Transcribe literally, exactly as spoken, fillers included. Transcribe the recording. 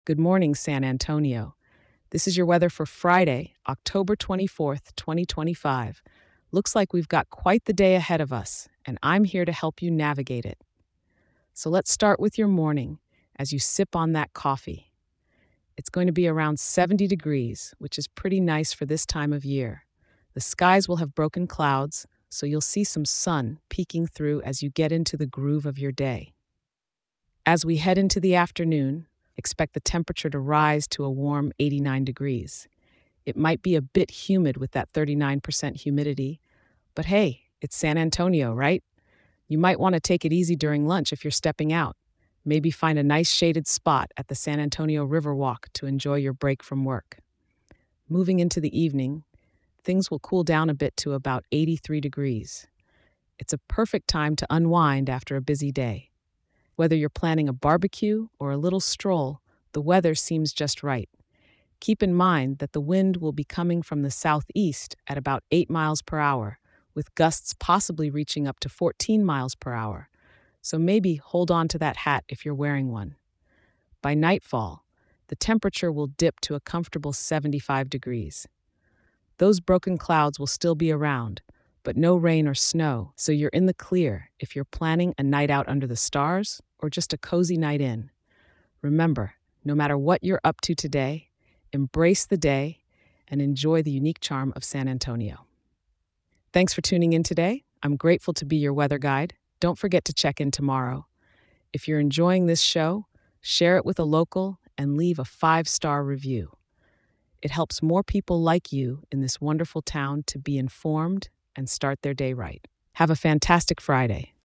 Good morning, San Antonio. This is your weather for Friday, October twenty-fourth, twenty twenty-five. Looks like we've got quite the day ahead of us, and I'm here to help you navigate it. So let's start with your morning as you sip on that coffee. It's going to be around seventy degrees, which is pretty nice for this time of year. The skies will have broken clouds, so you'll see some sun peeking through as you get into the groove of your day. As we head into the afternoon, expect the temperature to rise to a warm eighty-nine degrees. It might be a bit humid with that thirty-nine percent humidity, but hey, it's San Antonio, right? You might want to take it easy during lunch if you're stepping out. Maybe find a nice shaded spot at the San Antonio Riverwalk to enjoy your break from work. Moving into the evening, things will cool down a bit to about eighty-three degrees. It's a perfect time to unwind after a busy day. Whether you're planning a barbecue or a little stroll, the weather seems just right. Keep in mind that the wind will be coming from the southeast at about eight miles per hour, with gusts possibly reaching up to fourteen miles per hour. So maybe hold on to that hat if you're wearing one. By nightfall, the temperature will dip to a comfortable seventy-five degrees. Those broken clouds will still be around, but no rain or snow, so you're in the clear if you're planning a night out under the stars or just a cozy night in. Remember, no matter what you're up to today, embrace the day and enjoy the unique charm of San Antonio. Thanks for tuning in today. I'm grateful to be your weather guide. Don't forget to check in tomorrow. If you're enjoying this show, share it with a local and leave a five-star review. It helps more people like you in this wonderful town to be informed and start their day right. Have a fantastic Friday.